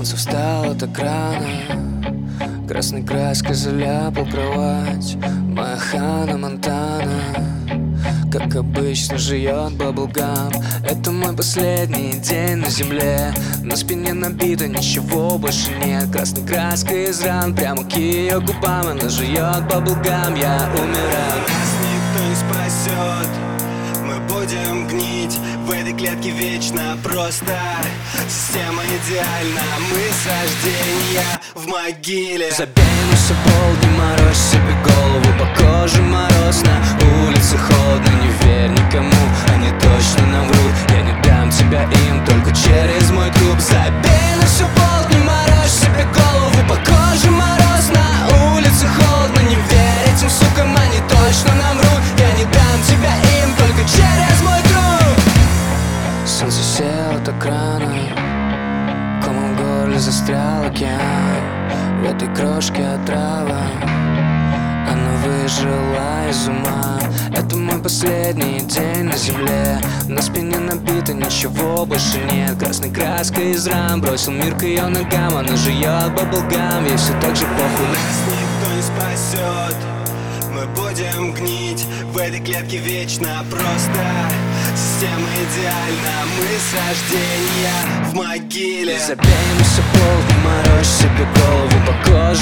Солнце встало так рано, красной краской заляпал кровать. Моя Ханна Монтана, как обычно, жует баблгам. Это мой последний день на земле. На спине набито, ничего больше нет. Красной краской из ран прямо к ее губам. Она жует баблгам, я умираю. Нас никто не спасет, мы будем гнить в этой клетке вечно. Просто система идеальна, мы с рождения в могиле. Забей на все пол, не морочь себе голову. По коже мороз, на улице холодно. Не верь никому, они точно нам врут. Я не дам тебя им, только через мой труп. Забей на все пол, не морочь себе голову. По коже мороз, на улице холодно. Не верь этим сукам, они точно нам врут. Я не дам тебя им, только через мой труп. Солнце село так рано, комом в горле застрял океан. В этой крошке отрава, она выжила из ума. Это мой последний день на земле. На спине набито, ничего больше нет. Красной краской из ран бросил мир к ее ногам. Она жует баблгам, ей все так же похуй. Нас никто не спасет, мы будем гнить в этой клетке вечно. Просто система идеальна, мы с рождения в могиле. Забей на все пол, не морочь себе голову. По коже